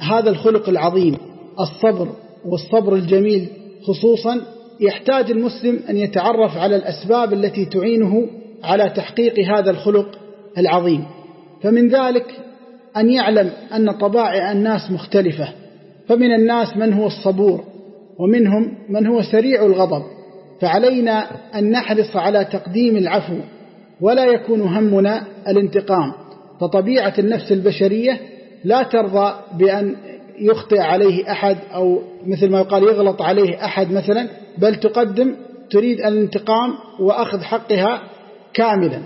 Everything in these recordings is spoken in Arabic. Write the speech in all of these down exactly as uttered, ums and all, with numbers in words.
هذا الخلق العظيم الصبر والصبر الجميل خصوصا يحتاج المسلم أن يتعرف على الأسباب التي تعينه على تحقيق هذا الخلق العظيم. فمن ذلك أن يعلم أن طبائع الناس مختلفة، فمن الناس من هو الصبور ومنهم من هو سريع الغضب، فعلينا أن نحرص على تقديم العفو ولا يكون همنا الانتقام. فطبيعة النفس البشرية لا ترضى بأن يخطئ عليه أحد أو مثل ما يقال يغلط عليه أحد مثلا، بل تقدم تريد الانتقام وأخذ حقها كاملا.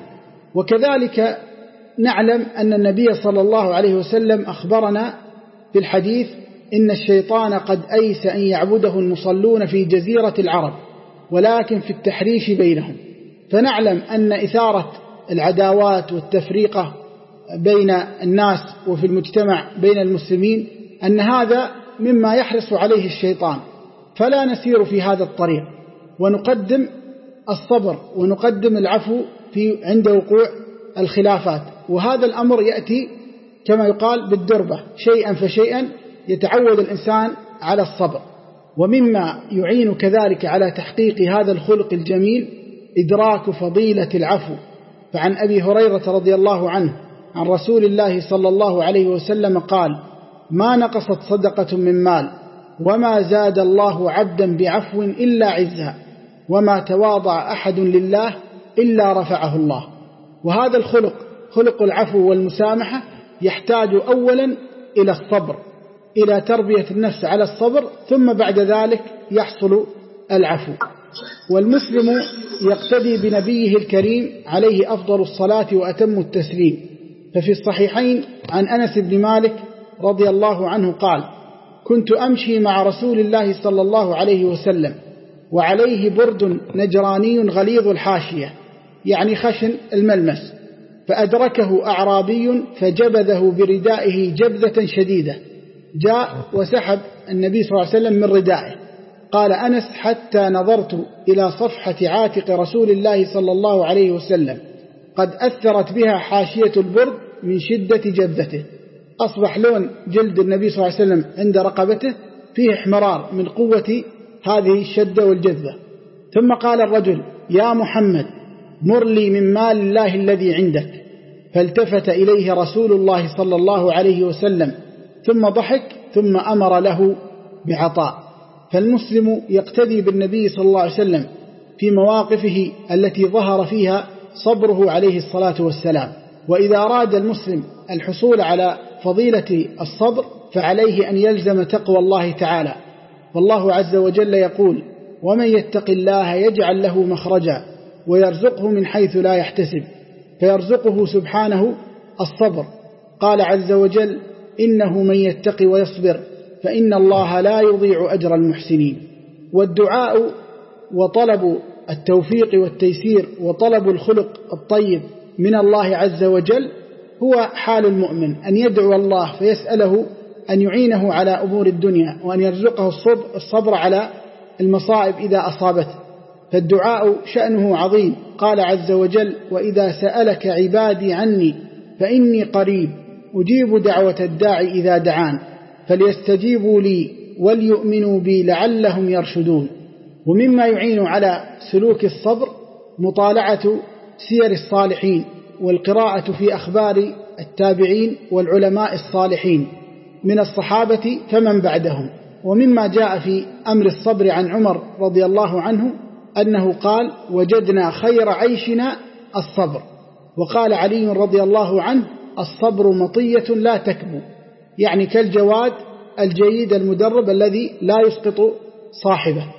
وكذلك نعلم أن النبي صلى الله عليه وسلم أخبرنا في الحديث إن الشيطان قد أيس أن يعبده المصلون في جزيرة العرب ولكن في التحريش بينهم. فنعلم أن إثارة العداوات والتفريقة بين الناس وفي المجتمع بين المسلمين أن هذا مما يحرص عليه الشيطان، فلا نسير في هذا الطريق ونقدم الصبر ونقدم العفو في عند وقوع الخلافات. وهذا الأمر يأتي كما يقال بالدربة، شيئا فشيئا يتعود الإنسان على الصبر. ومما يعين كذلك على تحقيق هذا الخلق الجميل إدراك فضيلة العفو. فعن أبي هريرة رضي الله عنه عن رسول الله صلى الله عليه وسلم قال: ما نقصت صدقة من مال وما زاد الله عبدا بعفو إلا عزا وما تواضع أحد لله إلا رفعه الله. وهذا الخلق خلق العفو والمسامحة يحتاج أولا إلى الصبر، إلى تربية النفس على الصبر، ثم بعد ذلك يحصل العفو. والمسلم يقتدي بنبيه الكريم عليه أفضل الصلاة وأتم التسليم. ففي الصحيحين عن أنس بن مالك رضي الله عنه قال: كنت أمشي مع رسول الله صلى الله عليه وسلم وعليه برد نجراني غليظ الحاشية، يعني خشن الملمس، فأدركه أعرابي فجبذه بردائه جبذة شديدة، جاء وسحب النبي صلى الله عليه وسلم من ردائه. قال أنس: حتى نظرت إلى صفحة عاتق رسول الله صلى الله عليه وسلم قد أثرت بها حاشية البرد من شدة جبذته. أصبح لون جلد النبي صلى الله عليه وسلم عند رقبته فيه احمرار من قوة هذه الشدة والجذة. ثم قال الرجل: يا محمد مر لي من مال الله الذي عندك. فالتفت إليه رسول الله صلى الله عليه وسلم ثم ضحك ثم أمر له بعطاء. فالمسلم يقتدي بالنبي صلى الله عليه وسلم في مواقفه التي ظهر فيها صبره عليه الصلاة والسلام. وإذا أراد المسلم الحصول على فضيلة الصبر فعليه أن يلزم تقوى الله تعالى. والله عز وجل يقول: ومن يتق الله يجعل له مخرجا ويرزقه من حيث لا يحتسب. فيرزقه سبحانه الصبر. قال عز وجل: إنه من يتق ويصبر فإن الله لا يضيع أجر المحسنين. والدعاء وطلب التوفيق والتيسير وطلب الخلق الطيب من الله عز وجل هو حال المؤمن، أن يدعو الله فيسأله أن يعينه على أمور الدنيا وأن يرزقه الصبر على المصائب إذا أصابته. فالدعاء شأنه عظيم. قال عز وجل: وإذا سألك عبادي عني فإني قريب أجيب دعوة الداعي إذا دعان فليستجيبوا لي وليؤمنوا بي لعلهم يرشدون. ومما يعين على سلوك الصبر مطالعة سير الصالحين والقراءة في أخبار التابعين والعلماء الصالحين من الصحابة فمن بعدهم. ومما جاء في أمر الصبر عن عمر رضي الله عنه أنه قال: وجدنا خير عيشنا الصبر. وقال علي رضي الله عنه: الصبر مطية لا تكبو، يعني كالجواد الجيد المدرب الذي لا يسقط صاحبه.